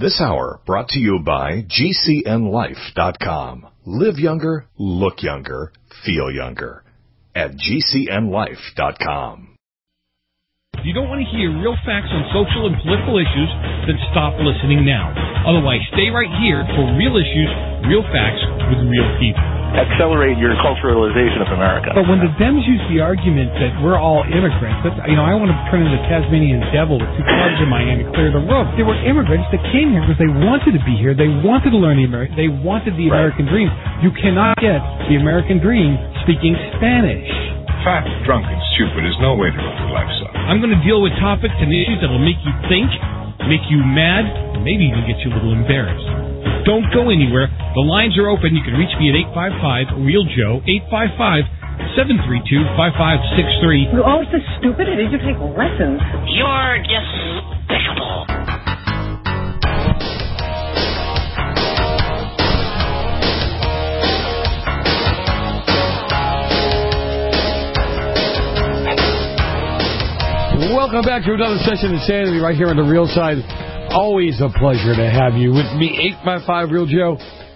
This hour brought to you by GCNLife.com. Live younger, look younger, feel younger. At GCNLife.com. If you don't want to hear real facts on social and political issues, then stop listening now. Otherwise, stay right here for real issues, real facts with real people. Accelerate your culturalization of America. But when the Dems use the argument that we're all immigrants, that's, I want to turn into the Tasmanian devil with two clubs in my hand and clear the road. They were immigrants that came here because they wanted to be here. They wanted to learn they wanted the American dream. You cannot get the American dream speaking Spanish. Fat, drunk, and stupid is no way to live your life, son. I'm going to deal with topics and issues that will make you think, make you mad, and maybe even get you a little embarrassed. Don't go anywhere. The lines are open. You can reach me at 855-REAL-JOE, 855-732-5563. You're always so stupid. I need to take lessons. You're despicable. Welcome back to another session of Insanity right here on the Real Side. Always a pleasure to have you with me, 855-REAL-JOE,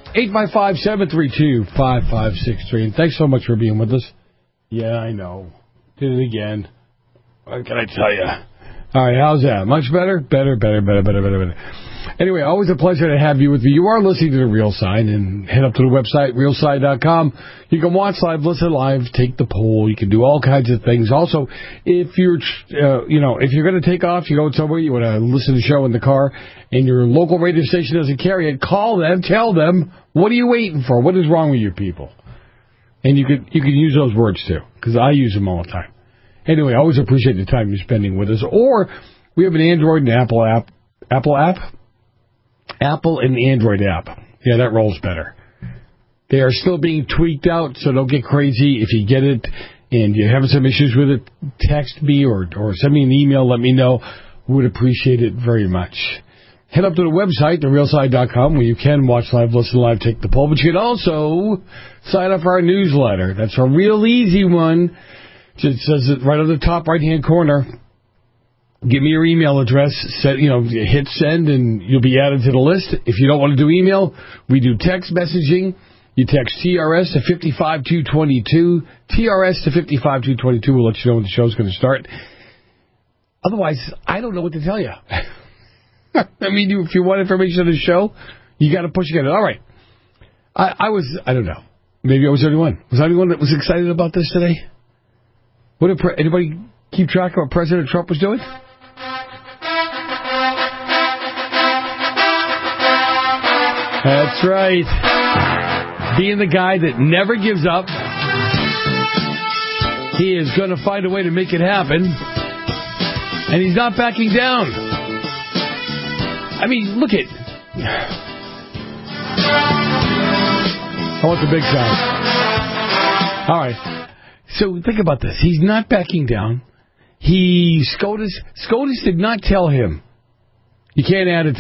855-732-5563. And thanks so much for being with us. Yeah, I know. Did it again. What can I tell you? All right, how's that? Much better? Better. Anyway, always a pleasure to have you with me. You are listening to The Real Side, and head up to the website, realside.com. You can watch live, listen live, take the poll. You can do all kinds of things. Also, if you're, if you're going to take off, you go somewhere, you want to listen to the show in the car, and your local radio station doesn't carry it, call them, tell them, what are you waiting for? What is wrong with you people? And you can use those words, too, because I use them all the time. Anyway, I always appreciate the time you're spending with us. Or we have an Android and Apple app. Apple and Android app. Yeah, that rolls better. They are still being tweaked out, so don't get crazy. If you get it and you're having some issues with it, text me or send me an email. Let me know. Would appreciate it very much. Head up to the website, therealside.com, where you can watch live, listen live, take the poll. But you can also sign up for our newsletter. That's a real easy one. It says it right on the top right-hand corner. Give me your email address, hit send, and you'll be added to the list. If you don't want to do email, we do text messaging. You text TRS to 55222. TRS to 55222 will let you know when the show's going to start. Otherwise, I don't know what to tell you. I mean, if you want information on the show, you got to push again. All right. I don't know. Maybe I was the only one. Was I the only one that was excited about this today? Anybody keep track of what President Trump was doing? That's right. Being the guy that never gives up. He is going to find a way to make it happen. And he's not backing down. I mean, look at... I want the big sound. All right. So think about this. He's not backing down. SCOTUS did not tell him you can't add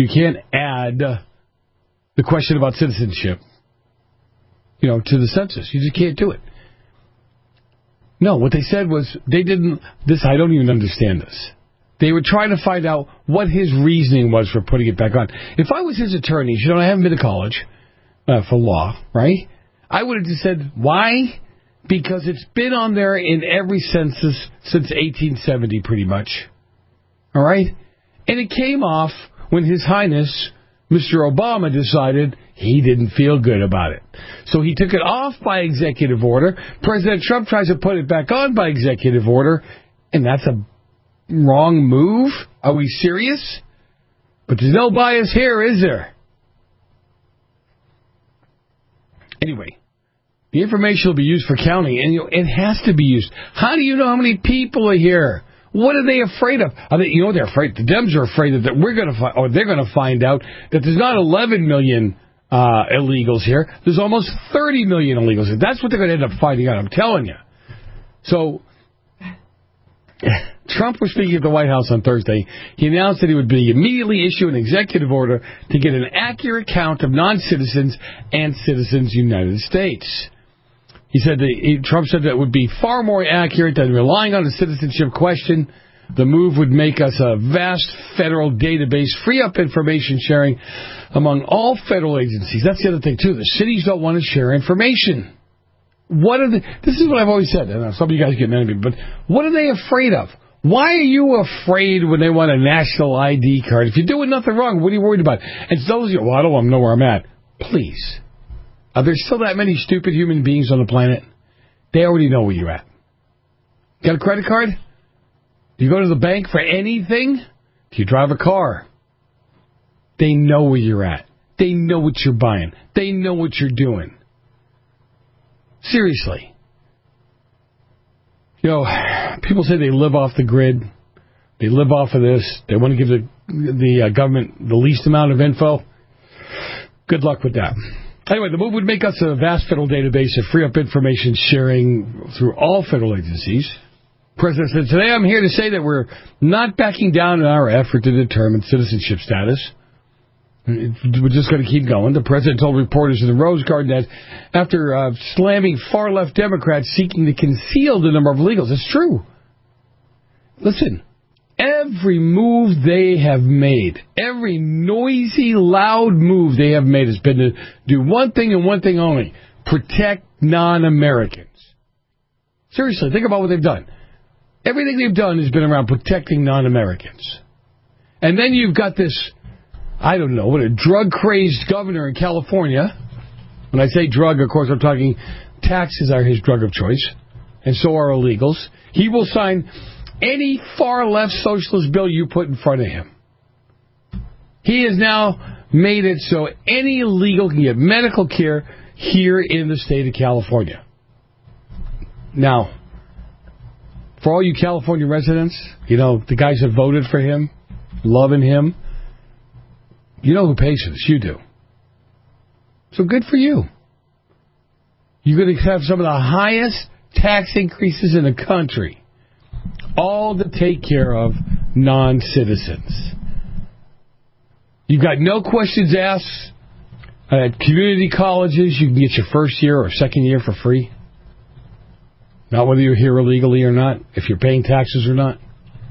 the question about citizenship, to the census. You just can't do it. No, what they said was I don't even understand this. They were trying to find out what his reasoning was for putting it back on. If I was his attorney, I haven't been to college for law, right? I would have just said, why? Because it's been on there in every census since 1870, pretty much. All right? And it came off when His Highness, Mr. Obama, decided he didn't feel good about it. So he took it off by executive order. President Trump tries to put it back on by executive order, and that's a wrong move? Are we serious? But there's no bias here, is there? Anyway. The information will be used for counting, and it has to be used. How do you know how many people are here? What are they afraid of? They're afraid. The Dems are afraid that they're going to find out that there's not 11 million illegals here. There's almost 30 million illegals here. That's what they're going to end up finding out. I'm telling you. So, Trump was speaking at the White House on Thursday. He announced that he would immediately issue an executive order to get an accurate count of non-citizens and citizens of the United States. Trump said that would be far more accurate than relying on a citizenship question The move would make us a vast federal database, free up information sharing among all federal agencies. That's the other thing, too. The cities don't want to share information. This is what I've always said, and some of you guys get mad at me, but what are they afraid of? Why are you afraid when they want a national ID card? If you're doing nothing wrong, what are you worried about? And those of you, I don't want to know where I'm at. Please. Are there still that many stupid human beings on the planet? They already know where you're at. Got a credit card? Do you go to the bank for anything? Do you drive a car? They know where you're at. They know what you're buying. They know what you're doing. Seriously. People say they live off the grid. They live off of this. They want to give the government the least amount of info. Good luck with that. Anyway, the move would make us a vast federal database of free up information sharing through all federal agencies. The President said, today I'm here to say that we're not backing down in our effort to determine citizenship status. We're just going to keep going. The President told reporters in the Rose Garden that after slamming far-left Democrats seeking to conceal the number of illegals, it's true. Listen, every move they have made, every noisy, loud move they have made has been to do one thing and one thing only, protect non-Americans. Seriously, think about what they've done. Everything they've done has been around protecting non-Americans. And then you've got this, I don't know, what a drug-crazed governor in California. When I say drug, of course, I'm talking taxes are his drug of choice, and so are illegals. He will sign any far-left socialist bill you put in front of him. He has now made it so any illegal can get medical care here in the state of California. Now, for all you California residents, the guys that voted for him, loving him, you know who pays for this. You do. So good for you. You're going to have some of the highest tax increases in the country, all to take care of non-citizens. You've got no questions asked. At community colleges, you can get your first year or second year for free. Not whether you're here illegally or not, if you're paying taxes or not.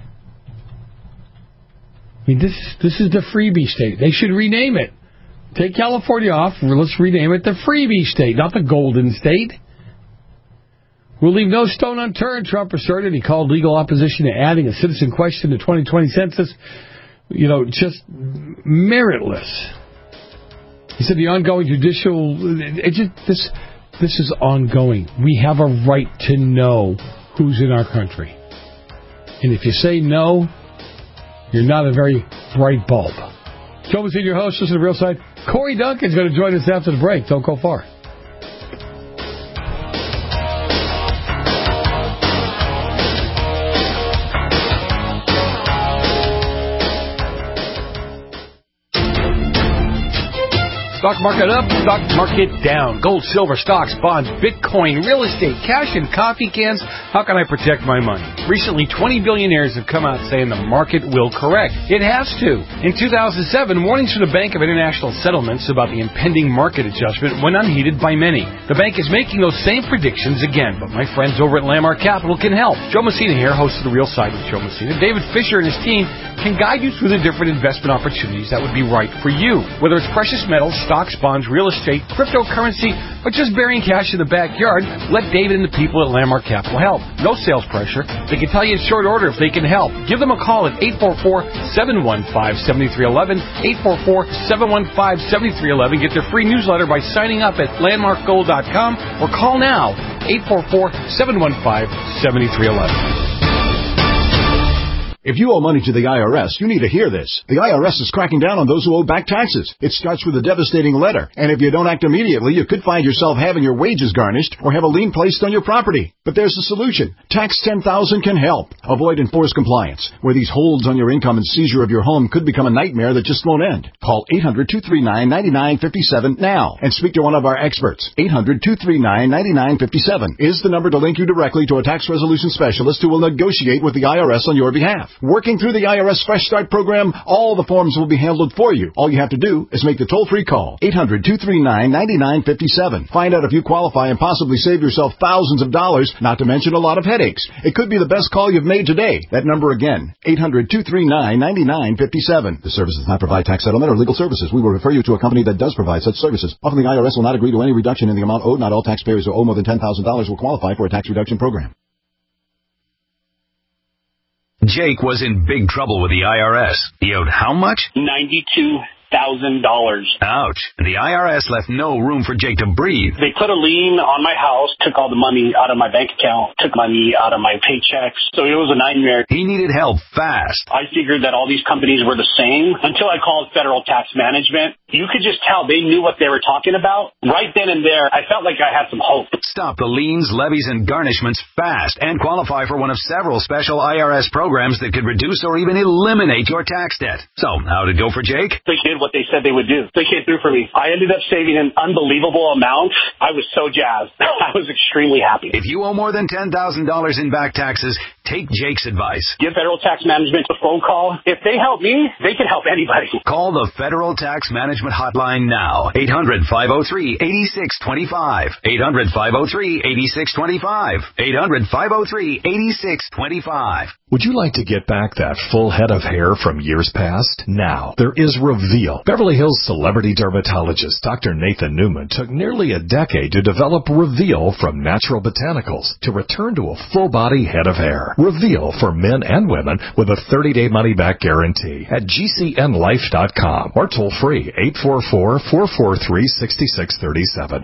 I mean, this is the freebie state. They should rename it. Take California off. Let's rename it the freebie state, not the golden state. We'll leave no stone unturned, Trump asserted. He called legal opposition to adding a citizen question to the 2020 census, just meritless. He said the ongoing judicial... This is ongoing. We have a right to know who's in our country. And if you say no, you're not a very bright bulb. Joe Messina, your host, listen to the Real Side. Corey Duncan's going to join us after the break. Don't go far. Stock market up, stock market down. Gold, silver, stocks, bonds, Bitcoin, real estate, cash, and coffee cans. How can I protect my money? Recently, 20 billionaires have come out saying the market will correct. It has to. In 2007, warnings from the Bank of International Settlements about the impending market adjustment went unheeded by many. The bank is making those same predictions again, but my friends over at Landmark Capital can help. Joe Messina here, host of The Real Side with Joe Messina. David Fisher and his team can guide you through the different investment opportunities that would be right for you. Whether it's precious metals, stocks, bonds, real estate, cryptocurrency, or just burying cash in the backyard, let David and the people at Landmark Capital help. No sales pressure. They can tell you in short order if they can help. Give them a call at 844-715-7311, 844-715-7311. Get their free newsletter by signing up at landmarkgold.com or call now, 844-715-7311. If you owe money to the IRS, you need to hear this. The IRS is cracking down on those who owe back taxes. It starts with a devastating letter, and if you don't act immediately, you could find yourself having your wages garnished or have a lien placed on your property. But there's a solution. Tax 10,000 can help. Avoid enforced compliance, where these holds on your income and seizure of your home could become a nightmare that just won't end. Call 800-239-9957 now and speak to one of our experts. 800-239-9957 is the number to link you directly to a tax resolution specialist who will negotiate with the IRS on your behalf. staff. Working through the IRS Fresh Start program, all the forms will be handled for you. All you have to do is make the toll-free call, 800-239-9957. Find out if you qualify and possibly save yourself thousands of dollars, not to mention a lot of headaches. It could be the best call you've made today. That number again, 800-239-9957. The service does not provide tax settlement or legal services. We will refer you to a company that does provide such services. Often the IRS will not agree to any reduction in the amount owed. Not all taxpayers who owe more than $10,000 will qualify for a tax reduction program. Jake was in big trouble with the IRS. He owed how much? $92,000. Ouch. The IRS left no room for Jake to breathe. They put a lien on my house, took all the money out of my bank account, took money out of my paychecks. So it was a nightmare. He needed help fast. I figured that all these companies were the same until I called Federal Tax Management. You could just tell they knew what they were talking about. Right then and there, I felt like I had some hope. Stop the liens, levies, and garnishments fast and qualify for one of several special IRS programs that could reduce or even eliminate your tax debt. So, how'd it go for Jake? They did what they said they would do. They came through for me. I ended up saving an unbelievable amount. I was so jazzed. I was extremely happy. If you owe more than $10,000 in back taxes, take Jake's advice. Give Federal Tax Management a phone call. If they help me, they can help anybody. Call the Federal Tax Management Hotline now. 800-503-8625. 800-503-8625. 800-503-8625. Would you like to get back that full head of hair from years past? Now, there is Reveal. Beverly Hills celebrity dermatologist Dr. Nathan Newman took nearly a decade to develop Reveal from natural botanicals to return to a full-body head of hair. Reveal for men and women with a 30-day money-back guarantee at GCNlife.com or toll free 844-443-6637.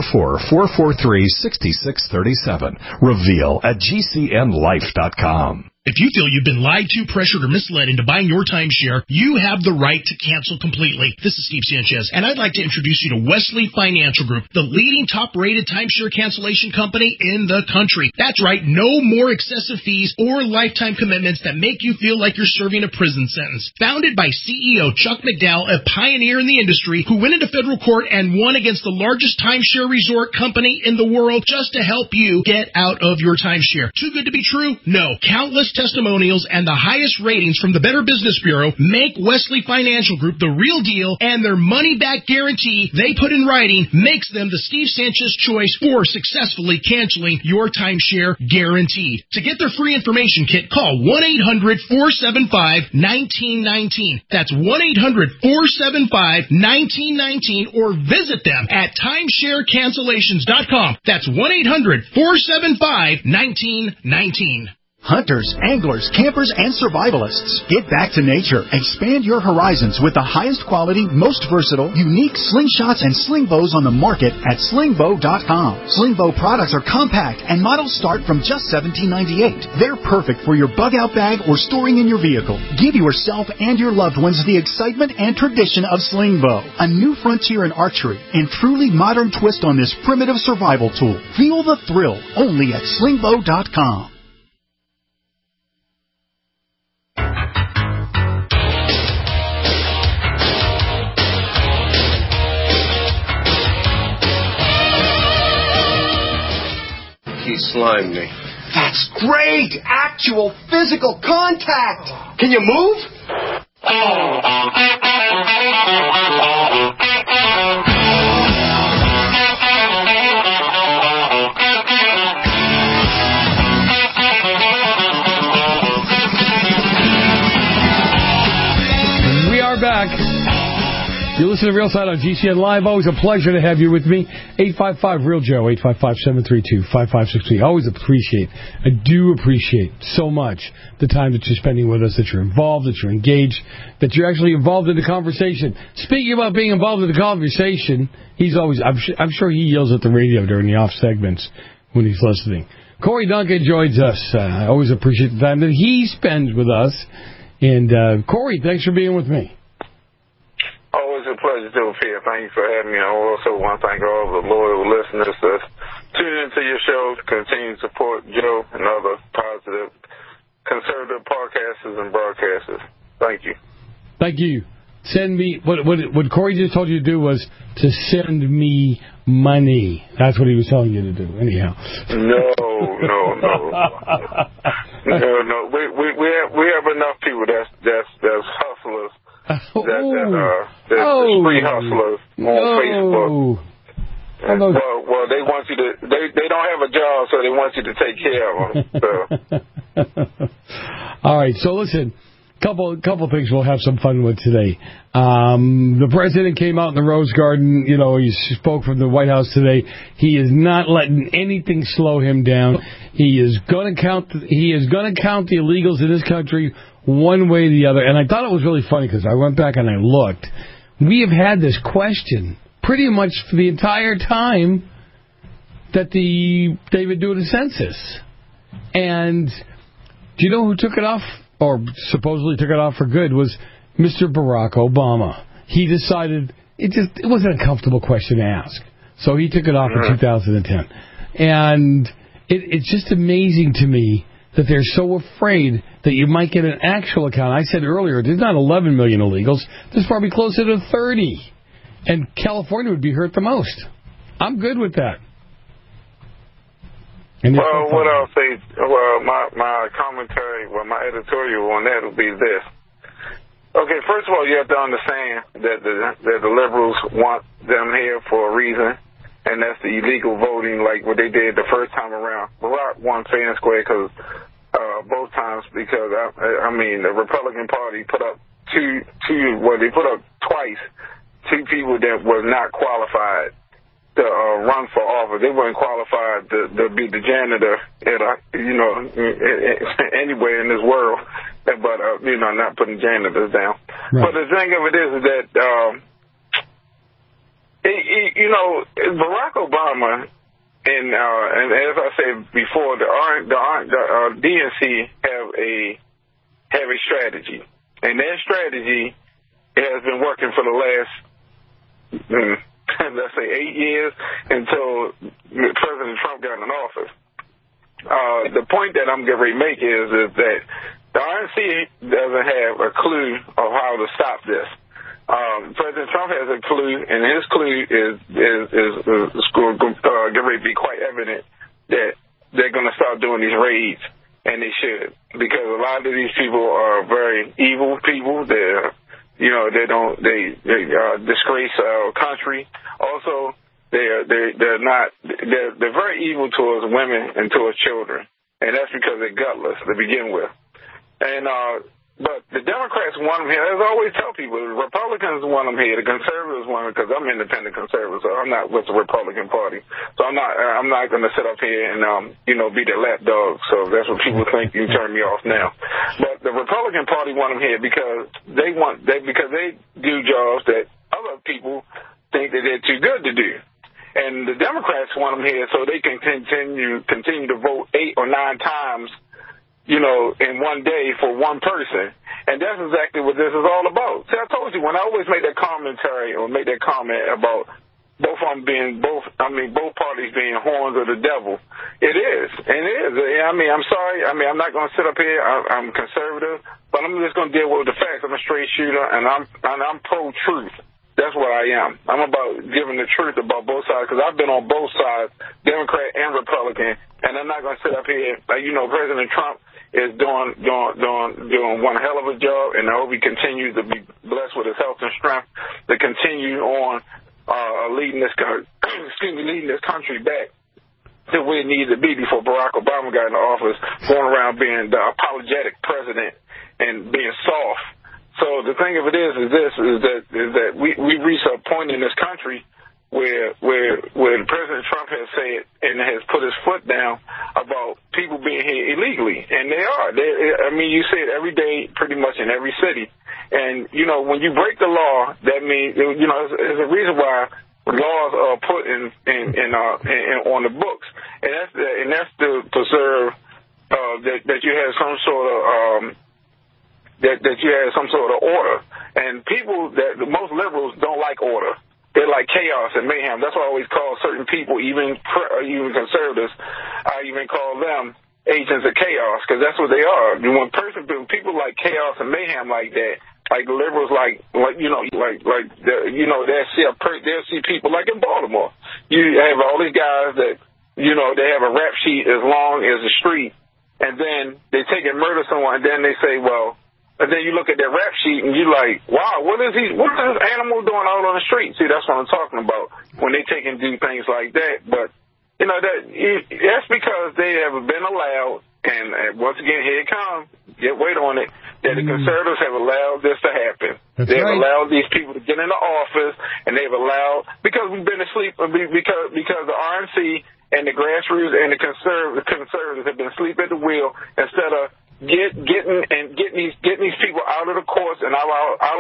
844-443-6637. Reveal at GCNlife.com. If you feel you've been lied to, pressured, or misled into buying your timeshare, you have the right to cancel completely. This is Steve Sanchez, and I'd like to introduce you to Wesley Financial Group, the leading top-rated timeshare cancellation company in the country. That's right, no more excessive fees or lifetime commitments that make you feel like you're serving a prison sentence. Founded by CEO Chuck McDowell, a pioneer in the industry who went into federal court and won against the largest timeshare resort company in the world just to help you get out of your timeshare. Too good to be true? No. Countless testimonials and the highest ratings from the Better Business Bureau make Wesley Financial Group the real deal, and their money-back guarantee they put in writing makes them the Steve Sanchez choice for successfully canceling your timeshare guaranteed. To get their free information kit, call 1-800-475-1919. That's 1-800-475-1919, or visit them at timesharecancellations.com. That's 1-800-475-1919. Hunters, anglers, campers, and survivalists. Get back to nature. Expand your horizons with the highest quality, most versatile, unique slingshots and sling bows on the market at slingbow.com. Sling bow products are compact and models start from just $17.98. They're perfect for your bug-out bag or storing in your vehicle. Give yourself and your loved ones the excitement and tradition of sling bow, a new frontier in archery and truly modern twist on this primitive survival tool. Feel the thrill only at slingbow.com. He slimed me. That's great! Actual physical contact! Can you move? We are back. You listen to Real Side on GCN Live. Always a pleasure to have you with me. 855-REAL-JOE, 855-732-5563. Always appreciate, I do appreciate so much the time that you're spending with us, that you're involved, that you're engaged, that you're actually involved in the conversation. Speaking about being involved in the conversation, he's always, I'm sure he yells at the radio during the off segments when he's listening. Corey Duncan joins us. I always appreciate the time that he spends with us. And Corey, thanks for being with me. Always a pleasure to be here. Thank you for having me. I also want to thank all the loyal listeners that tune into your show to continue to support Joe and other positive conservative podcasters and broadcasters. Thank you. Thank you. Send me, what Corey just told you to do was to send me money. That's what he was telling you to do, anyhow. No. No. We have enough people that's hustlers. That's free hustlers on Facebook. Well, they want you to. They don't have a job, so they want you to take care of them. So. All right. So listen, couple things we'll have some fun with today. The president came out in the Rose Garden. You know, he spoke from the White House today. He is not letting anything slow him down. He is going to count. He is going to count the illegals in this country one way or the other. And I thought it was really funny because I went back and I looked. We have had this question pretty much for the entire time that they've been doing a census. And do you know who took it off, or supposedly took it off for good, was Mr. Barack Obama. He decided it was an uncomfortable question to ask. So he took it off in 2010. And it's just amazing to me that they're so afraid that you might get an actual account. I said earlier, there's not 11 million illegals. There's probably closer to 30. And California would be hurt the most. I'm good with that. Well, what I'll say, my commentary, my editorial on that will be this. Okay, first of all, you have to understand that the liberals want them here for a reason, and that's the illegal voting, like what they did the first time around. Barack won fair and square both times because, the Republican Party put up they put up twice two people that was not qualified to run for office. They weren't qualified to be the janitor anywhere in this world, but not putting janitors down. Right. But the thing of it is that Barack Obama and as I said before, the DNC have a strategy, and their strategy has been working for the last let's say 8 years until President Trump got in office. The point that I'm going to make is that the RNC doesn't have a clue of how to stop this. President Trump has a clue, and his clue is going to be quite evident that they're going to start doing these raids, and they should, because a lot of these people are very evil people. They disgrace our country. Also, they're very evil towards women and towards children, and that's because they're gutless to begin with. And but the Democrats want them here. As I always tell people, the Republicans want them here. The conservatives want them, because I'm independent conservative, so I'm not with the Republican Party. So I'm not going to sit up here and be their lapdog. So that's what people think. You turn me off now. But the Republican Party want them here because they do jobs that other people think that they're too good to do. And the Democrats want them here so they can continue to vote 8 or 9 times, in one day for one person. And that's exactly what this is all about. See, I told you, when I always make that commentary or make that comment about both parties being horns of the devil, it is. And it is. I'm sorry. I'm not going to sit up here. I'm conservative, but I'm just going to deal with the facts. I'm a straight shooter, and I'm pro-truth. That's what I am. I'm about giving the truth about both sides, because I've been on both sides, Democrat and Republican, and I'm not going to sit up here. President Trump is doing one hell of a job, and I hope he continues to be blessed with his health and strength to continue on leading this country back to where it needs to be before Barack Obama got in office, going around being the apologetic president and being soft. So the thing of it is that we reach a point in this country where President Trump has said and has put his foot down about people being here illegally, and they are. You see it every day, pretty much in every city. And when you break the law, that means there's a reason why laws are put in on the books, and that's to preserve that you have some sort of that you have some sort of order. And most liberals don't like order. They like chaos and mayhem. That's why I always call certain people, even conservatives, I even call them agents of chaos, because that's what they are. When people like chaos and mayhem like that, like liberals, they'll see people like in Baltimore. You have all these guys that, they have a rap sheet as long as the street, and then they take and murder someone, and then they say, well, and then you look at their rap sheet, and you're like, wow, what is this animal doing out on the street? See, that's what I'm talking about when they take and do things like that. But, that's because they have been allowed, and once again, here it comes, get weight on it, that the conservatives have allowed this to happen. They've allowed these people to get into office, and they've allowed, because we've been asleep, because the RNC and the grassroots and the conservatives have been asleep at the wheel instead of getting these people out of the courts and out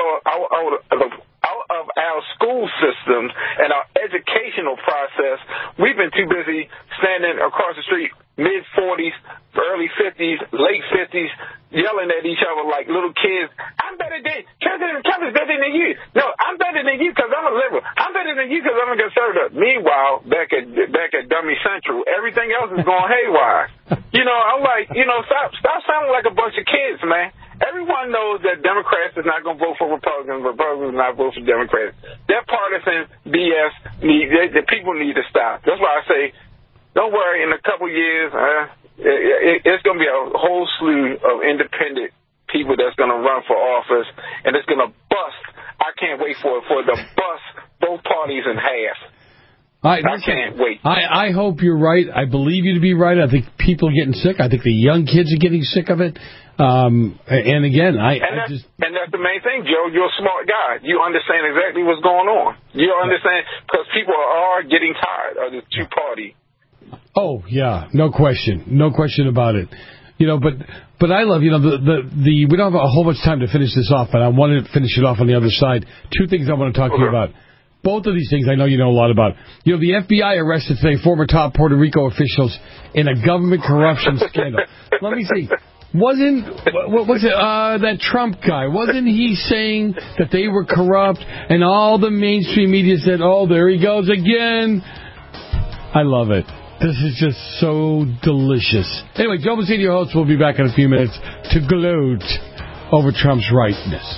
of our school systems and our educational process. We've been too busy standing across the street, mid-40s, early 50s, late 50s, yelling at each other like little kids. I'm better than President Trump is better than you. No, I'm better than you because I'm a liberal. I'm better than you because I'm a conservative. Meanwhile, back at Dummy Central, everything else is going haywire. I'm like, stop sounding like a bunch of kids, man. Everyone knows that Democrats is not going to vote for Republicans. Republicans will not vote for Democrats. That partisan BS, the people need to stop. That's why I say, don't worry, in a couple years, it's going to be a whole slew of independent people that's going to run for office, and it's going to bust. I can't wait for it to bust both parties in half. I can't wait. I hope you're right. I believe you to be right. I think people are getting sick. I think the young kids are getting sick of it. And again, And that's the main thing, Joe. You're a smart guy. You understand exactly what's going on. You understand, because people are getting tired of the two-party. Oh, yeah. No question about it. But I love, we don't have a whole much time to finish this off, but I wanted to finish it off on the other side. Two things I want to talk to you about. Both of these things I know you know a lot about. The FBI arrested today former top Puerto Rico officials in a government corruption scandal. Let me see. What was it? That Trump guy, wasn't he saying that they were corrupt, and all the mainstream media said, oh, there he goes again? I love it. This is just so delicious. Anyway, Joe Messina, your host, will be back in a few minutes to gloat over Trump's rightness.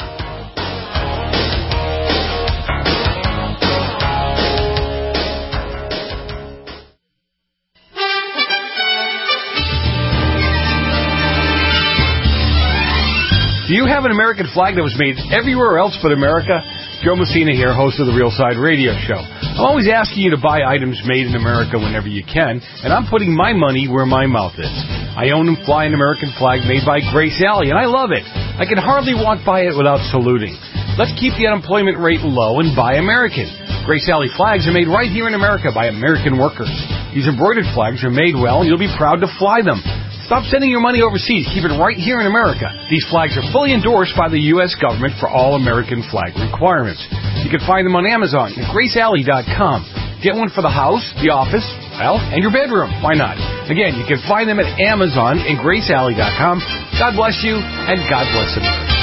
Do you have an American flag that was made everywhere else but America? Joe Messina here, host of the Real Side Radio Show. I'm always asking you to buy items made in America whenever you can, and I'm putting my money where my mouth is. I own and fly an American flag made by Grace Alley, and I love it. I can hardly walk by it without saluting. Let's keep the unemployment rate low and buy American. Grace Alley flags are made right here in America by American workers. These embroidered flags are made well, and you'll be proud to fly them. Stop sending your money overseas. Keep it right here in America. These flags are fully endorsed by the U.S. government for all American flag requirements. You can find them on Amazon at GraceAlley.com. Get one for the house, the office, and your bedroom. Why not? Again, you can find them at Amazon and GraceAlley.com. God bless you, and God bless America.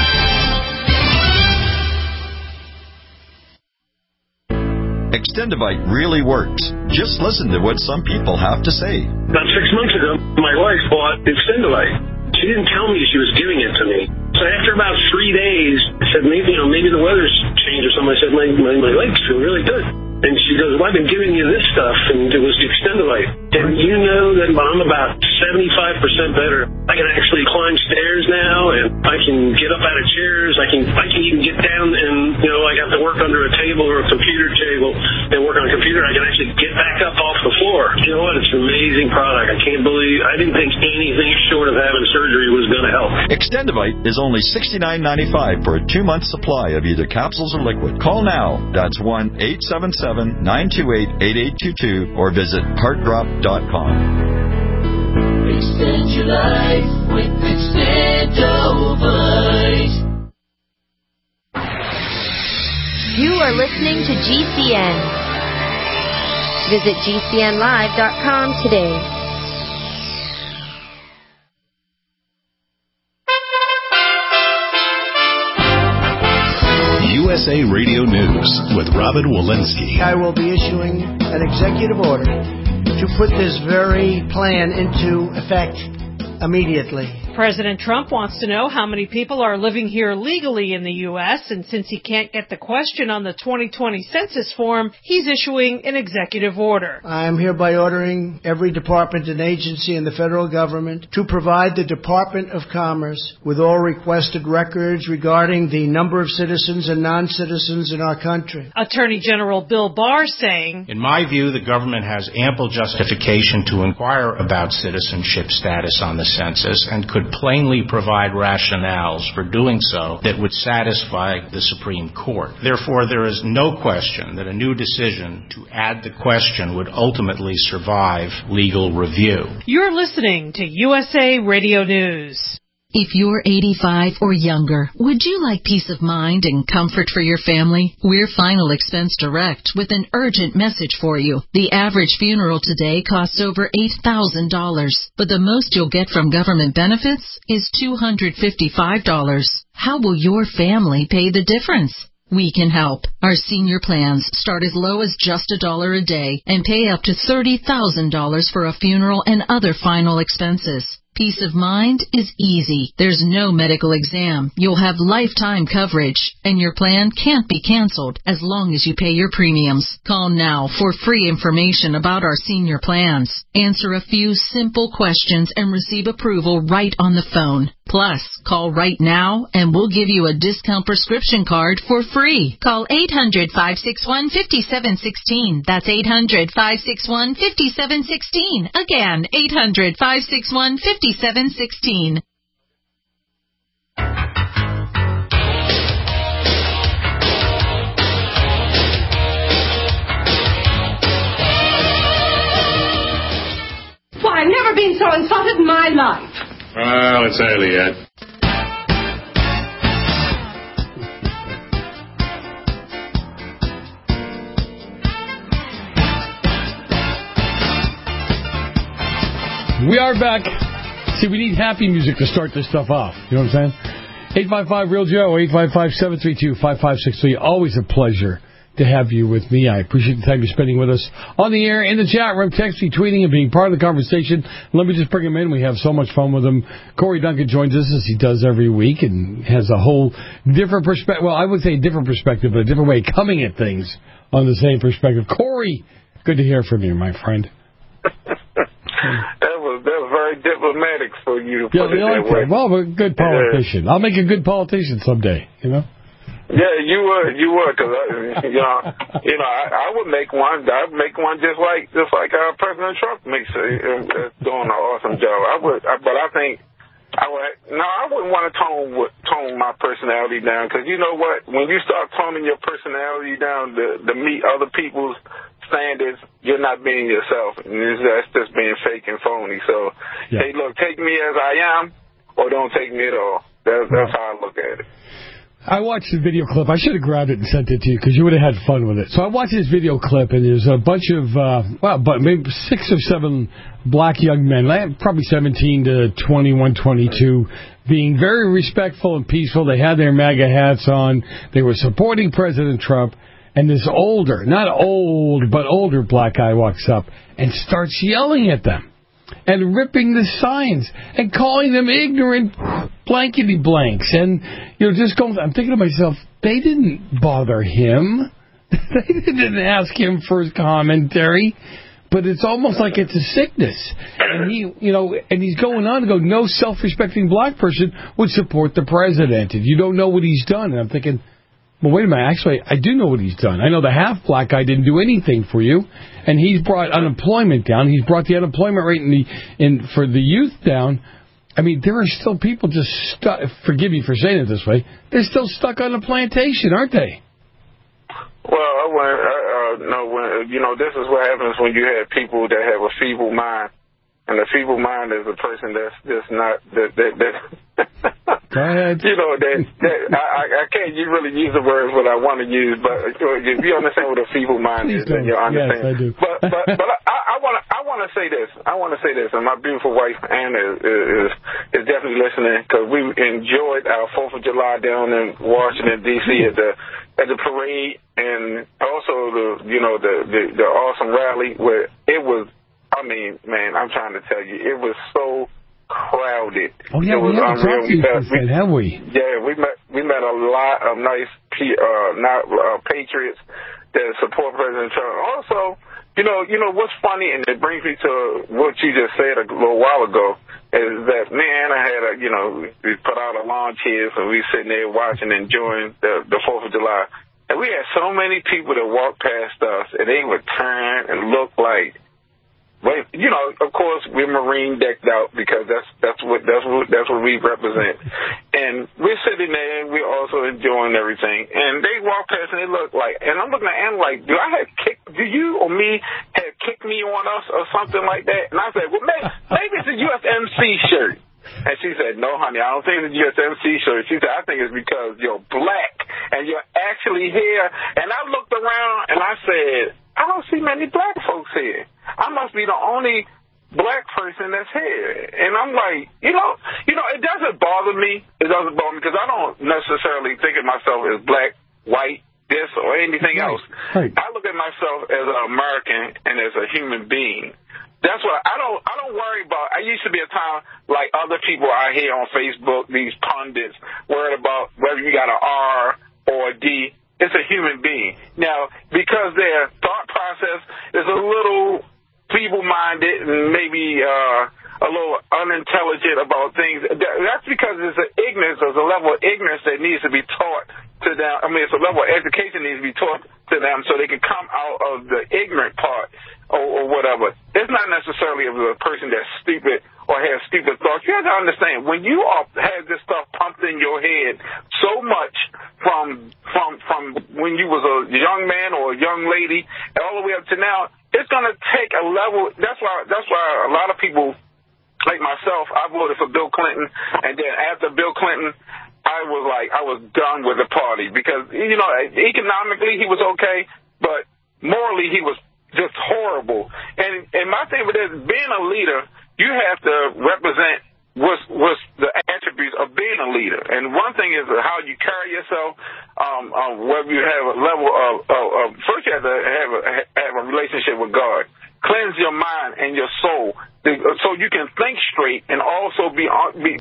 Extendivite really works. Just listen to what some people have to say. About 6 months ago, my wife bought Extendivite. She didn't tell me she was giving it to me. So after about 3 days, I said, maybe the weather's changed or something. I said, my legs feel really good. And she goes, well, I've been giving you this stuff, and it was Extendivite. And you know that I'm about 75% better. I can actually climb stairs now, and I can get up out of chairs. I can even get down and, I have to work under a table or a computer table and work on a computer. I can actually get back up off the floor. You know what? It's an amazing product. I didn't think anything short of having surgery was going to help. Extendivite is only $69.95 for a 2-month supply of either capsules or liquid. Call now. That's 1-877-928-8822 or visit heartdrop.com. Extend your life with Extendivite. You are listening to GCN. Visit GCNlive.com today. USA Radio News with Robin Walensky. I will be issuing an executive order to put this very plan into effect immediately. President Trump wants to know how many people are living here legally in the U.S., and since he can't get the question on the 2020 census form, he's issuing an executive order. I am hereby ordering every department and agency in the federal government to provide the Department of Commerce with all requested records regarding the number of citizens and non-citizens in our country. Attorney General Bill Barr saying, in my view, the government has ample justification to inquire about citizenship status on the census and could plainly provide rationales for doing so that would satisfy the Supreme Court. Therefore, there is no question that a new decision to add the question would ultimately survive legal review. You're listening to USA Radio News. If you're 85 or younger, would you like peace of mind and comfort for your family? We're Final Expense Direct with an urgent message for you. The average funeral today costs over $8,000, but the most you'll get from government benefits is $255. How will your family pay the difference? We can help. Our senior plans start as low as just $1 a day and pay up to $30,000 for a funeral and other final expenses. Peace of mind is easy. There's no medical exam. You'll have lifetime coverage, and your plan can't be canceled as long as you pay your premiums. Call now for free information about our senior plans. Answer a few simple questions and receive approval right on the phone. Plus, call right now and we'll give you a discount prescription card for free. Call 800-561-5716. That's 800-561-5716. Again, 800-561-5716. Why, I've never been so insulted in my life. Well, it's early yet. We are back. See, we need happy music to start this stuff off. You know what I'm saying? 855-REAL-JOE, 855-732-5563. Always a pleasure to have you with me. I appreciate the time you're spending with us on the air, in the chat room, texting, tweeting, and being part of the conversation. Let me just bring him in. We have so much fun with him. Corey Duncan joins us as he does every week and has a whole different perspective. Well, I would say a different perspective, but a different way of coming at things on the same perspective. Corey, good to hear from you, my friend. That was very diplomatic for you to put it that way. Well, we're a good politician. I'll make a good politician someday, you know? Yeah, you would, because I would make one. I'd make one just like President Trump makes doing an awesome job. But I think I wouldn't want to tone my personality down, because you know what? When you start toning your personality down to meet other people's standards, you're not being yourself. And that's just being fake and phony. So, Hey, look, take me as I am, or don't take me at all. That's how I look at it. I watched the video clip. I should have grabbed it and sent it to you because you would have had fun with it. So I watched this video clip, and there's a bunch of, maybe 6 or 7 black young men, probably 17 to 21, 22, being very respectful and peaceful. They had their MAGA hats on. They were supporting President Trump. And this older, not old, but older black guy walks up and starts yelling at them and ripping the signs and calling them ignorant blankety blanks. And, just going, I'm thinking to myself, they didn't bother him. They didn't ask him for his commentary. But it's almost like it's a sickness. And and he's going on to go, no self-respecting black person would support the president. And you don't know what he's done. And I'm thinking, well, wait a minute. Actually, I do know what he's done. I know the half-black guy didn't do anything for you, and he's brought unemployment down. He's brought the unemployment rate for the youth down. I mean, there are still people just stuck. Forgive me for saying it this way. They're still stuck on the plantation, aren't they? Well, this is what happens when you have people that have a feeble mind. And a feeble mind is a person that's just not that. Go ahead. I can't really use the words what I want to use, but if you understand what a feeble mind is, then you'll understand. Yes, I do. But I want to say this. And my beautiful wife Anna is definitely listening, because we enjoyed our 4th of July down in Washington D.C. at the parade, and also the awesome rally where it was. I mean, man, I'm trying to tell you, it was so crowded. Oh yeah, we haven't talked to you since then, have we? Yeah, we met a lot of nice patriots that support President Trump. Also, you know what's funny, and it brings me to what you just said a little while ago, is that me and Anna had we put out a lawn chair, and we sitting there watching, enjoying the 4th of July, and we had so many people that walked past us, and they would turn and look like. But of course, we're Marine decked out because that's what we represent. And we're sitting there and we're also enjoying everything. And they walk past and they look like, and I'm looking at Ann like, do you or me have kicked me on us or something like that? And I said, well, maybe it's a USMC shirt. And she said, no, honey, I don't think it's a USMC shirt. She said, I think it's because you're black and you're actually here. And I looked around and I said, I don't see many black folks here. I must be the only black person that's here. And I'm like, it doesn't bother me. It doesn't bother me because I don't necessarily think of myself as black, white, this, or anything else. Right. I look at myself as an American and as a human being. That's what I don't worry about. I used to be a time like other people out here on Facebook, these pundits, worried about whether you got an R or a D. It's a human being. Now, because their thought process is a little feeble-minded and maybe a little unintelligent about things, that's because there's a level of ignorance that needs to be taught to them. I mean, it's a level of education that needs to be taught to them so they can come out of the ignorant part or whatever. It's not necessarily a person that's stupid or has stupid thoughts. You have to understand, when you have this stuff pumped in your head so much from when you was a young man or a young lady all the way up to now, it's going to take a level. That's why a lot of people like myself, I voted for Bill Clinton, and then after Bill Clinton, I was done with the party because, economically he was okay, but morally he was just horrible. And my thing with this, being a leader, you have to represent what's the attributes of being a leader. And one thing is how you carry yourself, whether you have a level of first you have to have a relationship with God. Cleanse your mind and your soul so you can think straight and also be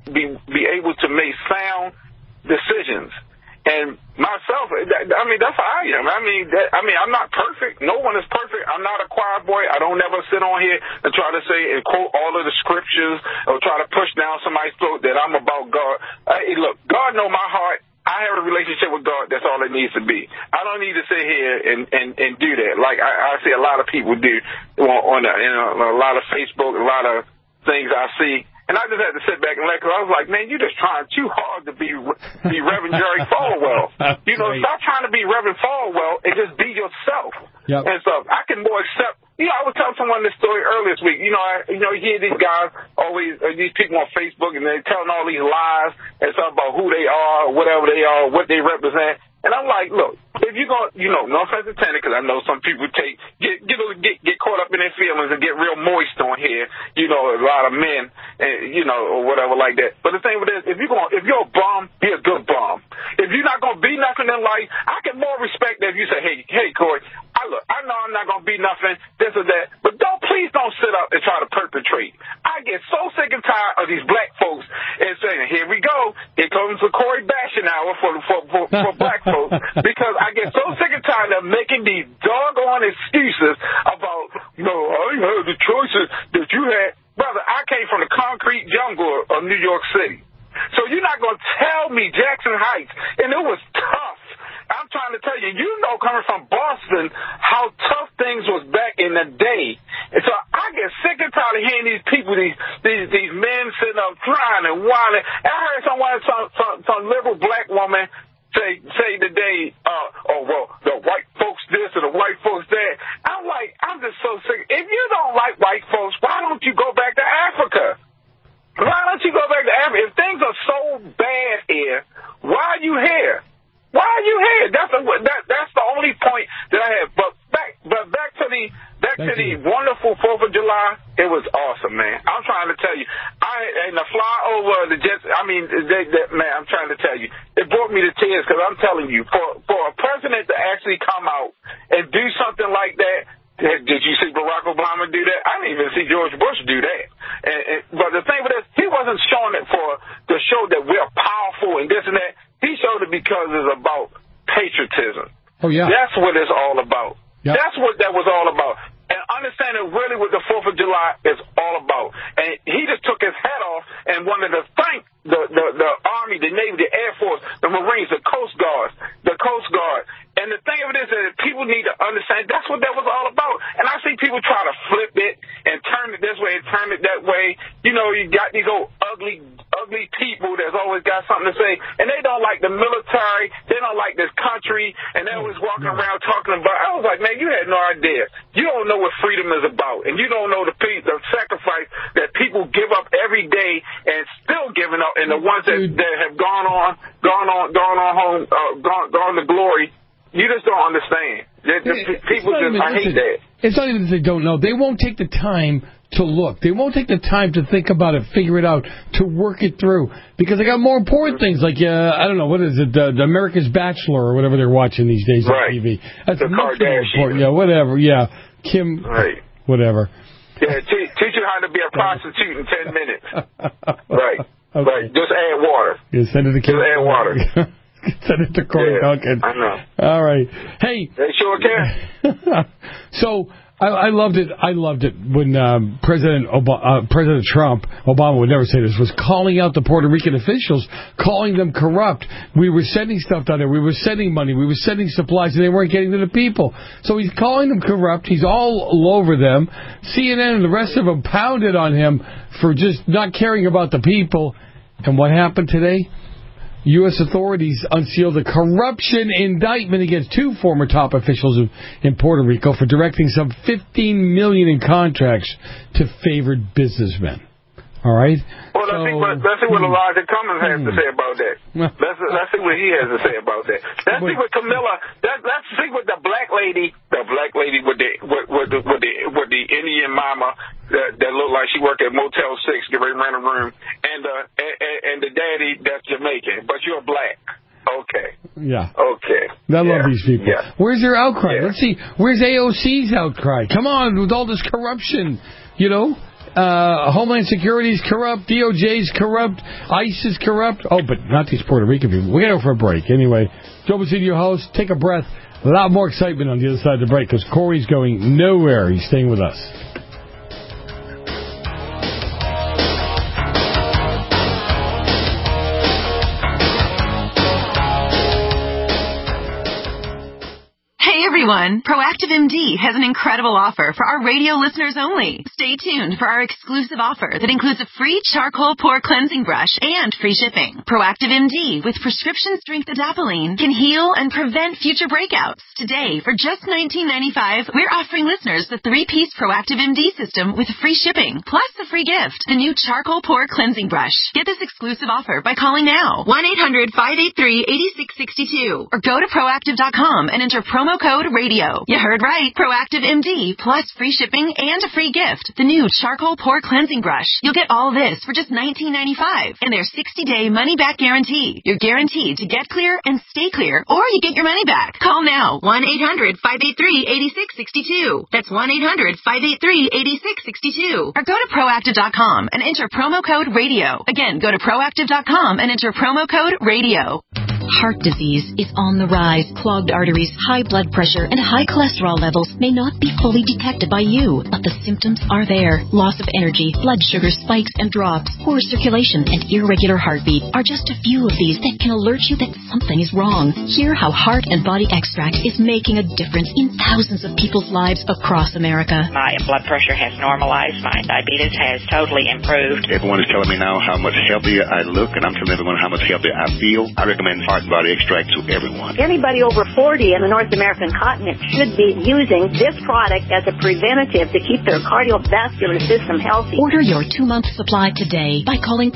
able to make sound decisions. And myself, that's how I am. I'm not perfect. No one is perfect. I'm not a choir boy. I don't ever sit on here and try to say and quote all of the scriptures or try to push down somebody's throat that I'm about God. Look, God knows my heart. I have a relationship with God. That's all it needs to be. I don't need to sit here and do that. Like I see a lot of people do on a lot of Facebook, a lot of things I see. And I just had to sit back and let, because I was like, man, you're just trying too hard to be Reverend Jerry Falwell. Stop trying to be Reverend Falwell and just be yourself. Yep. And so I can more accept. I was telling someone this story earlier this week. You hear these guys always, these people on Facebook, and they're telling all these lies and stuff about who they are, whatever they are, what they represent. And I'm like, look, if you're going to, no offense intended, because I know some people get caught up in their feelings and get real moist on here, a lot of men, or whatever like that. But the thing with this, if you're a bum, be a good bum. If you're not going to be nothing in life, I can more respect that if you say, hey, Corey, I know I'm not going to be nothing, this or that, but please don't sit up and try to perpetrate. I get so sick and tired of these black folks and saying, here we go, here comes the Corey bashing hour for black folks, because I get so sick and tired of making these doggone excuses about, I heard the choices that you had. Brother, I came from the concrete jungle of New York City. So you're not going to tell me Jackson Heights, and it was tough. I'm trying to tell you, coming from Boston, how tough things was back in the day. And so I get sick and tired of hearing these people, these men sitting up crying and whining. I heard some liberal black woman say today, the white folks this and the white folks that. I'm just so sick. If you don't like white folks, why don't you go back to Africa? Why don't you go back to Africa? If things are so bad here, why are you here? Why are you here? That's the only point that I have. But back to the wonderful 4th of July. It was awesome, man. I'm trying to tell you, and the flyover, the Jets. Man, I'm trying to tell you, it brought me to tears because I'm telling you, for a president to actually come out and do something like that. Did you see Barack Obama do that? I didn't even see George Bush do that. But the thing with this, he wasn't showing it to show that we're powerful and this and that. He showed it because it's about patriotism. Oh, yeah. That's what it's all about. Yep. That's what that was all about. And understanding really what the 4th of July is all about. And he just took his hat off and wanted to thank the Army, the Navy, the Air Force, the Marines, the Coast Guard. And the thing of it is that people need to understand that's what that was all about. And I see people try to flip it and turn it this way and turn it that way. You know, you got these old ugly people that's always got something to say. And they don't like the military. They don't like this country. And they always walking around talking about, I was like, man, you had no idea. You don't know what freedom is about. And you don't know the sacrifice that people give up every day and still giving up. And the ones that have gone home, gone to glory. You just don't understand. People I hate that. It's not even that they don't know. They won't take the time to look. They won't take the time to think about it, figure it out, to work it through. Because they got more important things like, I don't know, what is it, the America's Bachelor or whatever they're watching these days on TV. That's the much more Kardashians. important. Yeah, whatever. Yeah. Kim, right. Whatever. Yeah, teach you how to be a prostitute in 10 minutes. Right. Okay. Right. Just add water. Yeah, send it to Kim. Just add water. Send it to Corey Duncan. I know. All right. Hey. They sure can. So I loved it. I loved it when President Trump, Obama would never say this, was calling out the Puerto Rican officials, calling them corrupt. We were sending stuff down there. We were sending money. We were sending supplies, and they weren't getting to the people. So he's calling them corrupt. He's all over them. CNN and the rest of them pounded on him for just not caring about the people. And what happened today? U.S. authorities unsealed a corruption indictment against 2 former top officials in Puerto Rico for directing some $15 million in contracts to favored businessmen. All right? Well, let's see what Elijah Cummings has to say about that. Let's see what he has to say about that. Let's see what Camilla. Let's see what the black lady with the Indian mama that looked like she worked at Motel 6, get ready to rent a room, and the daddy that's Jamaican, but you're black. Okay. Yeah. Okay. I love these people. Yeah. Where's their outcry? Let's see. Where's AOC's outcry? Come on, with all this corruption, you know. Homeland Security is corrupt. DOJ is corrupt. ICE is corrupt. Oh, but not these Puerto Rican people. We're going to go for a break. Anyway, Joe Messina, your host. Take a breath. A lot more excitement on the other side of the break because Corey's going nowhere. He's staying with us. Hey everyone, Proactive MD has an incredible offer for our radio listeners only. Stay tuned for our exclusive offer that includes a free charcoal pore cleansing brush and free shipping. Proactive MD with prescription strength adapalene can heal and prevent future breakouts. Today, for just $19.95, we're offering listeners the 3-piece Proactive MD system with free shipping, plus a free gift, the new charcoal pore cleansing brush. Get this exclusive offer by calling now, 1-800-583-8662, or go to Proactive.com and enter promo code radio. You heard right. Proactive MD plus free shipping and a free gift. The new charcoal pore cleansing brush. You'll get all this for just $19.95 and their 60-day money-back guarantee. You're guaranteed to get clear and stay clear, or you get your money back. Call now. 1-800-583-8662. That's 1-800-583-8662. Or go to Proactive.com and enter promo code radio. Again, go to Proactive.com and enter promo code radio. Heart disease is on the rise. Clogged arteries, high blood pressure, and high cholesterol levels may not be fully detected by you, but the symptoms are there. Loss of energy, blood sugar spikes and drops, poor circulation, and irregular heartbeat are just a few of these that can alert you that something is wrong. Hear how Heart and Body Extract is making a difference in thousands of people's lives across America. My blood pressure has normalized. My diabetes has totally improved. Everyone is telling me now how much healthier I look, and I'm telling everyone how much healthier I feel. I recommend Heart and Body Extract to everyone. Anybody over 40 in the North American continent should be using this product as a preventative to keep their cardiovascular system healthy. Order your 2-month supply today by calling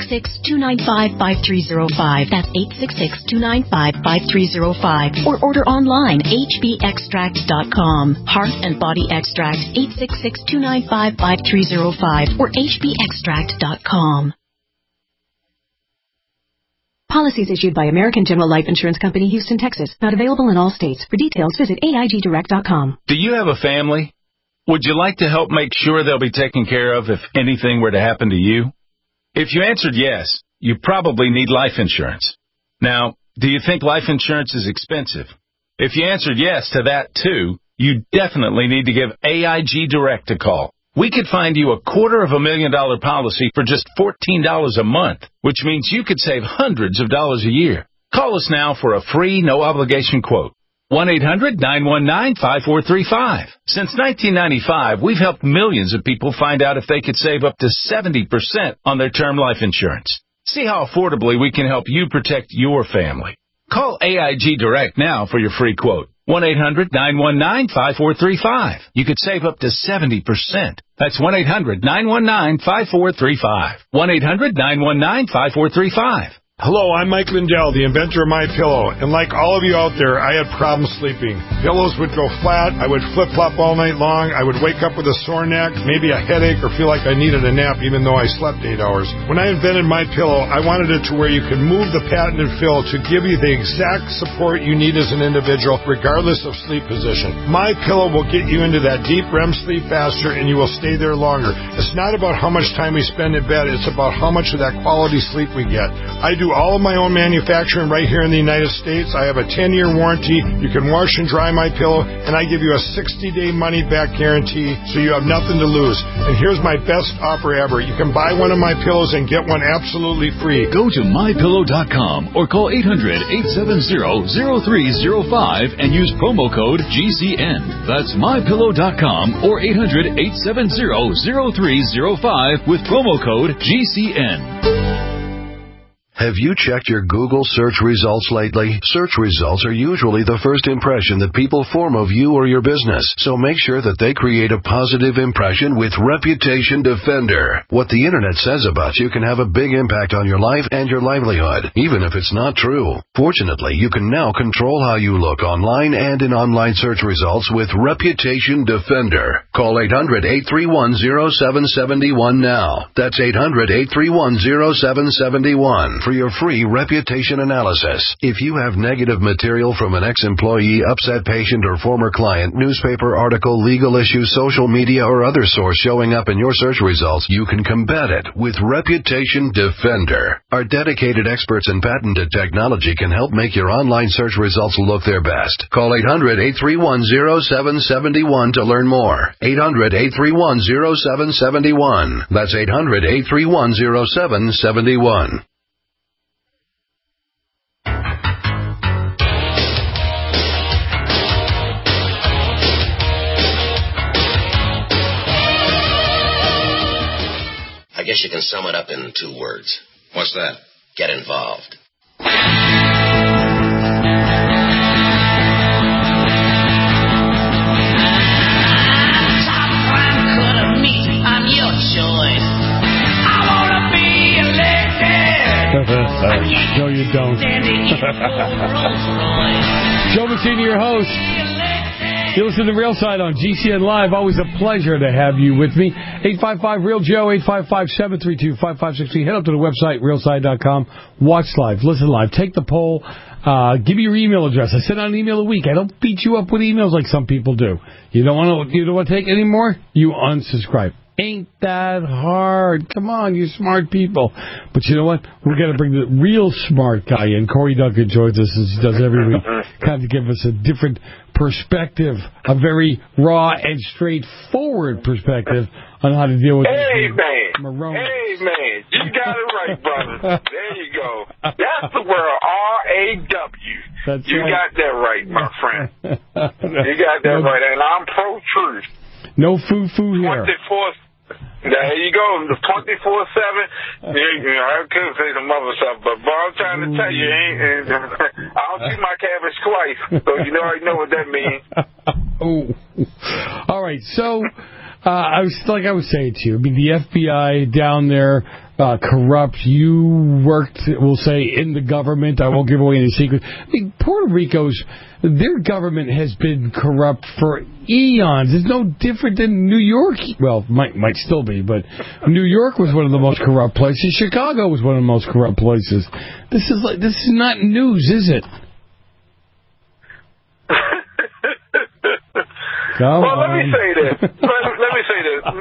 866-295-5305. That's 866-295-5305. Or order online, hbextract.com. Heart and Body Extract, 866-295-5305 or hbextract.com. Policies issued by American General Life Insurance Company, Houston, Texas. Not available in all states. For details, visit AIGdirect.com. Do you have a family? Would you like to help make sure they'll be taken care of if anything were to happen to you? If you answered yes, you probably need life insurance. Now, do you think life insurance is expensive? If you answered yes to that, too, you definitely need to give AIG Direct a call. We could find you a $250,000 policy for just $14 a month, which means you could save hundreds of dollars a year. Call us now for a free, no-obligation quote. 1-800-919-5435. Since 1995, we've helped millions of people find out if they could save up to 70% on their term life insurance. See how affordably we can help you protect your family. Call AIG Direct now for your free quote. 1-800-919-5435. You could save up to 70%. That's 1-800-919-5435. 1-800-919-5435. Hello, I'm Mike Lindell, the inventor of MyPillow, and like all of you out there, I had problems sleeping. Pillows would go flat, I would flip-flop all night long, I would wake up with a sore neck, maybe a headache, or feel like I needed a nap even though I slept 8 hours. When I invented MyPillow, I wanted it to where you could move the patented fill to give you the exact support you need as an individual, regardless of sleep position. MyPillow will get you into that deep REM sleep faster, and you will stay there longer. It's not about how much time we spend in bed, it's about how much of that quality sleep we get. I do all of my own manufacturing right here in the United States. I have a 10-year warranty. You can wash and dry MyPillow, and I give you a 60-day money-back guarantee, so you have nothing to lose. And here's my best offer ever. You can buy one of my pillows and get one absolutely free. Go to MyPillow.com or call 800-870-0305 and use promo code GCN. That's MyPillow.com or 800-870-0305 with promo code GCN. Have you checked your Google search results lately? Search results are usually the first impression that people form of you or your business, so make sure that they create a positive impression with Reputation Defender. What the internet says about you can have a big impact on your life and your livelihood, even if it's not true. Fortunately, you can now control how you look online and in online search results with Reputation Defender. Call 800-831-0771 now. That's 800-831-0771. For your free reputation analysis. If you have negative material from an ex-employee, upset patient, or former client, newspaper article, legal issue, social media, or other source showing up in your search results, you can combat it with Reputation Defender. Our dedicated experts in patented technology can help make your online search results look their best. Call 800-831-0771 to learn more. 800-831-0771. That's 800-831-0771. I guess you can sum it up in 2 words. What's that? Get involved. I'm your choice. I wanna be elected. No, you don't. Joe Messina, your host. You listen to Real Side on GCN Live. Always a pleasure to have you with me. 855-REAL-JOE, 855-732-5563. Head up to the website, realside.com. Watch live, listen live, take the poll. Give me your email address. I send out an email a week. I don't beat you up with emails like some people do. You don't want to take any more? You unsubscribe. Ain't that hard. Come on, you smart people. But you know what? We're going to bring the real smart guy in. Corey Duncan joins us as he does every week, kind of give us a different perspective, a very raw and straightforward perspective on how to deal with Hey, man. You got it right, brother. There you go. That's the word, R-A-W. That's you right. got that right, my friend. You got that right. And I'm pro-truth. No foo-foo here. 24. There you go. The 24/7. I couldn't say some other stuff, but I'm trying to tell you, I don't chew my cabbage twice, so you already know what that means. Oh, all right. So, I was saying to you, I mean, the FBI down there corrupt. You worked, we'll say, in the government. I won't give away any secrets. I mean, Puerto Rico's, their government has been corrupt for eons. It's no different than New York. Well, might still be, but New York was one of the most corrupt places. Chicago was one of the most corrupt places. This is not news, is it? Well, let me say this. Let me say this.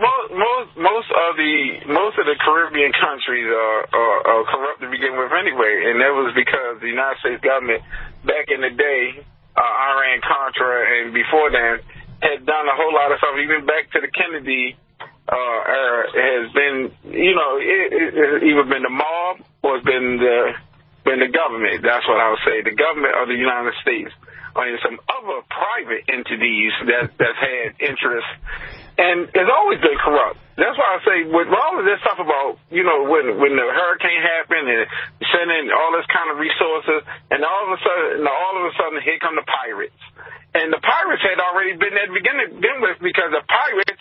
Most of the Caribbean countries are corrupt to begin with anyway, and that was because the United States government back in the day, Iran-Contra, and before then, had done a whole lot of stuff. Even back to the Kennedy era, has been, it's either been the mob or it's been the government. That's what I would say. The government of the United States. And some other private entities that's had interest, and it's always been corrupt. That's why I say with all of this stuff about, when the hurricane happened and sending all this kind of resources, and all of a sudden here come the pirates. And the pirates had already been there to begin with, because the pirates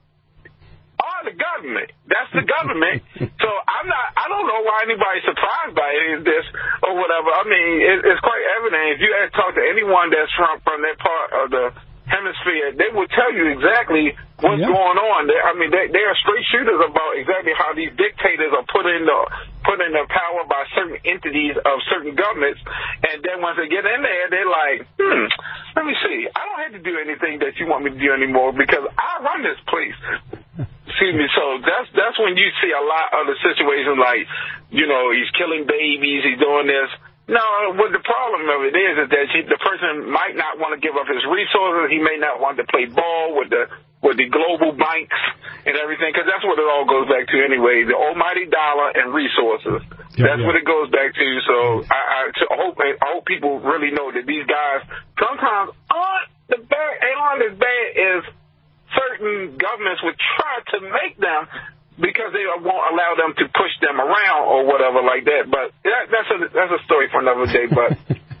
are the government. That's the government. So I don't know why anybody's surprised by any of this or whatever. I mean, it's quite evident. If you talk to anyone that's from that part of the hemisphere, they will tell you exactly what's going on. They are straight shooters about exactly how these dictators are put in the power by certain entities of certain governments. And then once they get in there, they're like, let me see. I don't have to do anything that you want me to do anymore because I run this place. Excuse me. So that's when you see a lot of the situations like, he's killing babies, he's doing this. No, what the problem of it is that the person might not want to give up his resources. He may not want to play ball with the global banks and everything, because that's what it all goes back to anyway, the almighty dollar and resources. That's what it goes back to. So I hope people really know that these guys sometimes aren't as bad as certain governments would try to make them, because they won't allow them to push them around or whatever like that. But that's a story for another day. But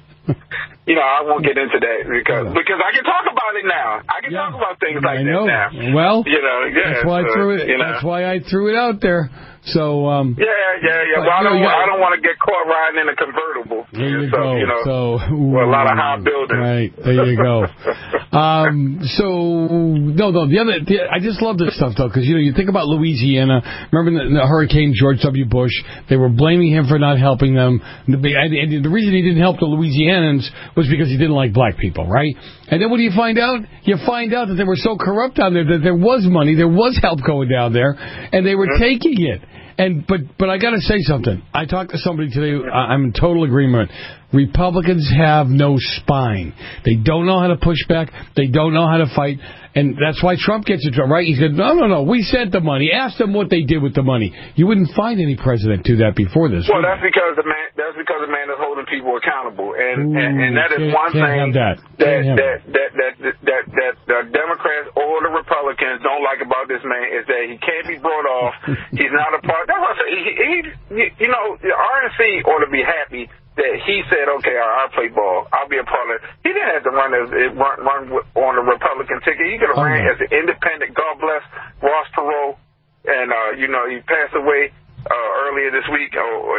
I won't get into that because I can talk about it now. I can talk about things like that now. Well, that's why I threw it. That's why I threw it out there. So Well, I don't want to get caught riding in a convertible. There you go. A lot of high buildings. Right. There you go. I just love this stuff though, because you think about Louisiana. Remember the Hurricane George W. Bush? They were blaming him for not helping them. And the reason he didn't help the Louisianans was because he didn't like black people, right? And then what do you find out? You find out that they were so corrupt down there that there was money, there was help going down there, and they were taking it. But I got to say something. I talked to somebody today. I'm in total agreement. Republicans have no spine. They don't know how to push back. They don't know how to fight. And that's why Trump gets it right. He said, no, we sent the money. Ask them what they did with the money. You wouldn't find any president do that before this. Well, that's because the man is holding people accountable. And that is one thing that the Democrats or the Republicans don't like about this man is that he can't be brought off. He's not a part. That's what I say. The RNC ought to be happy that he said, okay, I'll play ball. I'll be a part of it. He didn't have to run on the Republican ticket. He could have ran as an independent. God bless Ross Perot. And, he passed away earlier this week,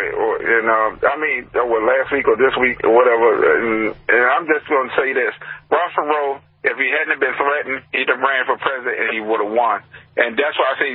last week or this week or whatever. And I'm just going to say this. Ross Perot, if he hadn't been threatened, he'd have ran for president and he would have won. And that's why I say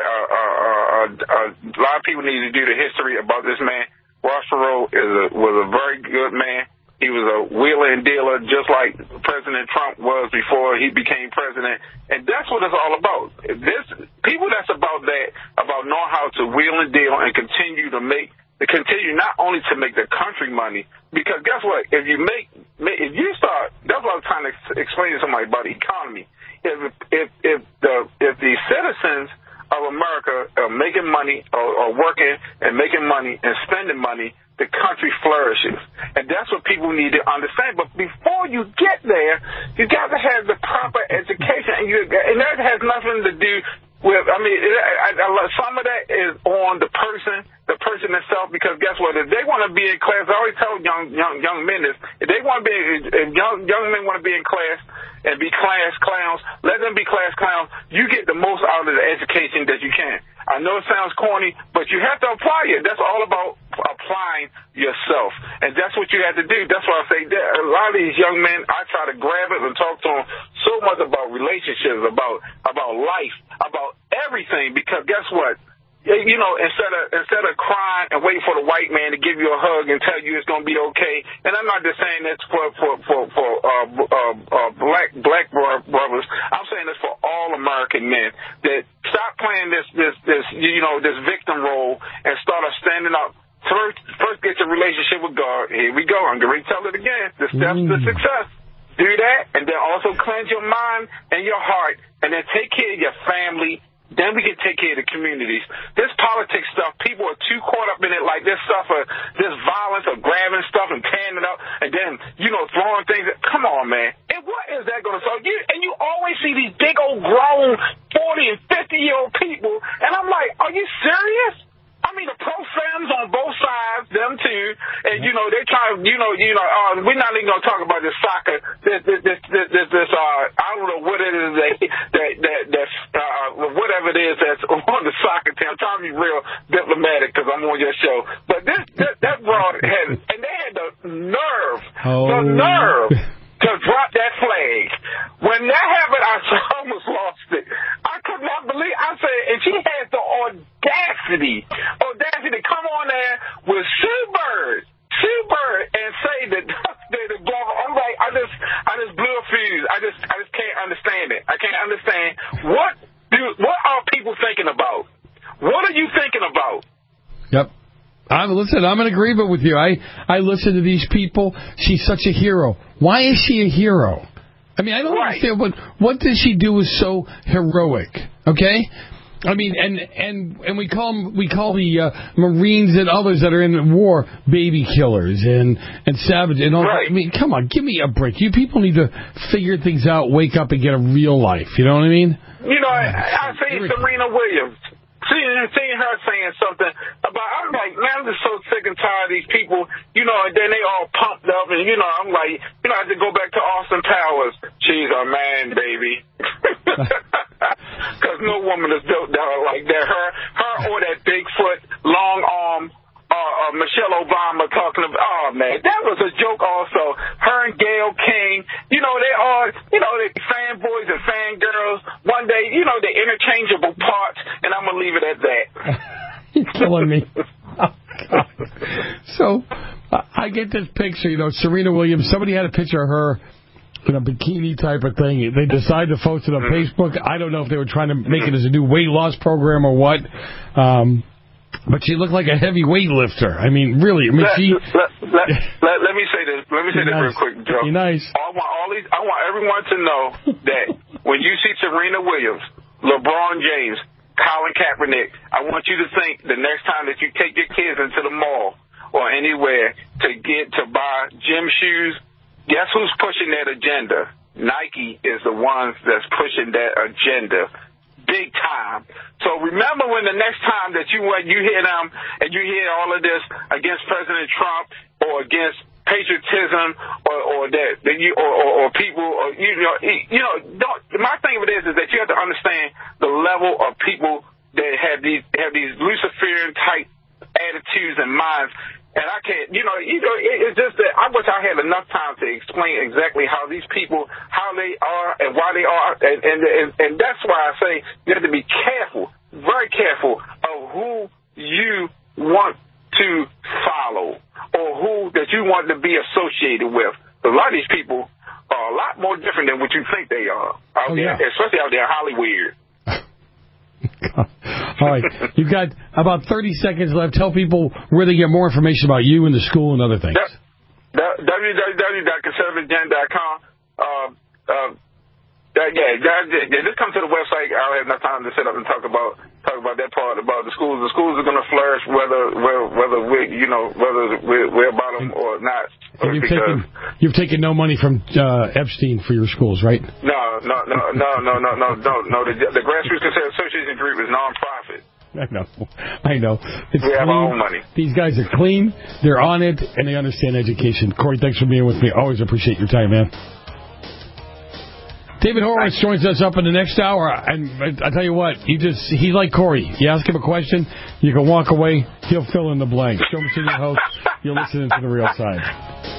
a lot of people need to do the history about this man. Ross Perot was a very good man. He was a wheeler and dealer, just like President Trump was before he became president. And that's what it's all about. People that's about knowing how to wheel and deal and continue not only to make the country money, because guess what? If you start, that's what I'm trying to explain to somebody about the economy. If the citizens of America are making money or working and making money and spending money, the country flourishes. And that's what people need to understand. But before you get there, you got to have the proper education. And that has nothing to do with, some of that is on the person itself, because guess what? If they want to be in class, I always tell young men this, if young men want to be in class and be class clowns, let them be class clowns. You get the most out of the education that you can. I know it sounds corny, but you have to apply it. That's all about applying yourself. And that's what you have to do. That's why I say that a lot of these young men, I try to grab it and talk to them so much about relationships, about life, about everything, because guess what? Instead of crying and waiting for the white man to give you a hug and tell you it's going to be okay, and I'm not just saying this for black brothers this victim role and start standing up. First get your relationship with God. Here we go. I'm going to tell it again. The steps to success. Do that, and then also cleanse your mind and your heart, and then take care of your family. Then we can take care of the communities. This politics stuff, people are too caught up in it, like this stuff, this violence of grabbing stuff and tearing it up, and then, throwing things. Come on, man. And what is that going to solve? And you always see these big old grown 40 and 50-year-old people, and I'm like, are you serious? I mean, the pro-fams on both sides, them too, and, they try, we're not even going to talk about this soccer, I don't know what it is whatever it is that's on the soccer team. I'm trying to be real diplomatic because I'm on your show. But that broad had, and they had the nerve to drop that flag. When that happened, I almost lost it. I could not believe. I said, and she had the audacity to come on there with Sue Bird, and say that the blog. I'm like, I just blew a fuse. I just can't understand it. I can't understand what are people thinking about? What are you thinking about? Yep. I'm in agreement with you. I listen to these people. She's such a hero. Why is she a hero? I mean, I don't understand what does she do is so heroic. Okay, I mean, and we call the Marines and others that are in war baby killers and savage and all. I mean, come on, give me a break. You people need to figure things out, wake up, and get a real life. You know what I mean? I see Serena Williams. Seeing her saying something about, I'm like, man, I'm just so sick and tired of these people, and then they all pumped up, and, I'm like, I have to go back to Austin Powers. She's a man, baby. Because no woman is built down like that. Her or that Bigfoot, long arm, Michelle Obama talking about, oh, man, that was a joke also. Her and Gayle King, they are, they fanboys and fangirls. One day, they're interchangeable parts, and I'm going to leave it at that. You're killing me. Oh, God. So, I get this picture, Serena Williams, somebody had a picture of her in a bikini type of thing. They decided to post it on Facebook. I don't know if they were trying to make it as a new weight loss program or what. But she looked like a heavy weightlifter. I mean, really. I mean, let me say this. Let me say this real quick, Joe. Be nice. I want everyone to know that when you see Serena Williams, LeBron James, Colin Kaepernick, I want you to think the next time that you take your kids into the mall or anywhere to buy gym shoes, guess who's pushing that agenda? Nike is the ones that's pushing that agenda. Big time. So remember when the next time that you hear them and you hear all of this against President Trump or against patriotism or people my thing with this is that you have to understand the level of people that have these Luciferian type attitudes and minds. And I can't, it's just that I wish I had enough time to explain exactly how these people, how they are and why they are. And that's why I say you have to be careful, very careful of who you want to follow or who that you want to be associated with. A lot of these people are a lot more different than what you think they are out there, especially out there in Hollywood. All right, you've got about 30 seconds left. Tell people where they get more information about you and the school and other things. www.conservativegen.com. Just come to the website. I don't have enough time to sit up and talk about that part about the schools. The schools are going to flourish whether we're about them or not. You've taken no money from Epstein for your schools, right? No. The Grassroots Conservative Association group is nonprofit. I know. It's we have our own money. These guys are clean. They're on it, and they understand education. Corey, thanks for being with me. Always appreciate your time, man. David Horowitz joins us up in the next hour, and I tell you what, he's like Corey. You ask him a question, you can walk away, he'll fill in the blanks. Show him to your host, you'll listen to the real side.